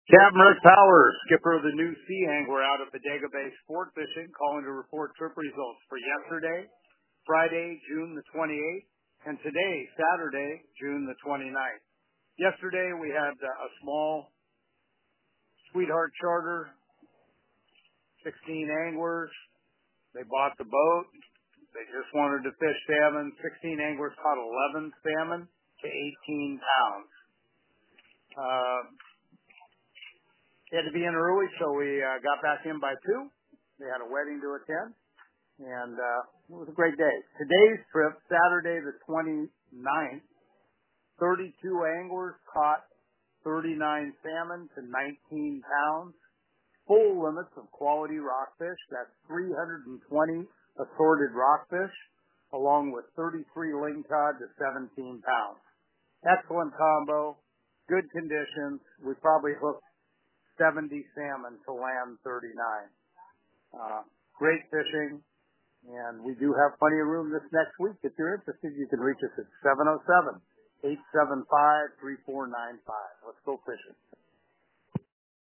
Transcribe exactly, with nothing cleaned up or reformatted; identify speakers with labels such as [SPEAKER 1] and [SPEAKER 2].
[SPEAKER 1] Captain Rick Powers, skipper of the new Sea Angler out at Bodega Bay Sport Fishing, calling to report trip results for yesterday, Friday, June the twenty-eighth, and today, Saturday, June the twenty-ninth. Yesterday, we had uh, a small Sweetheart charter, sixteen anglers. They bought the boat. They just wanted to fish salmon. sixteen anglers caught eleven salmon to eighteen pounds. Uh, They had to be in early, so we uh, got back in by two. They had a wedding to attend, and uh, it was a great day. Today's trip, Saturday the twenty-ninth, thirty-two anglers caught thirty-nine salmon to nineteen pounds. Full limits of quality rockfish. That's three hundred twenty assorted rockfish, along with thirty-three lingcod to seventeen pounds. Excellent combo, good conditions. We probably hooked seventy salmon to land thirty-nine. Uh, great fishing, and we do have plenty of room this next week. If you're interested, you can reach us at seven oh seven, eight seven five, three four nine five. Let's go fishing.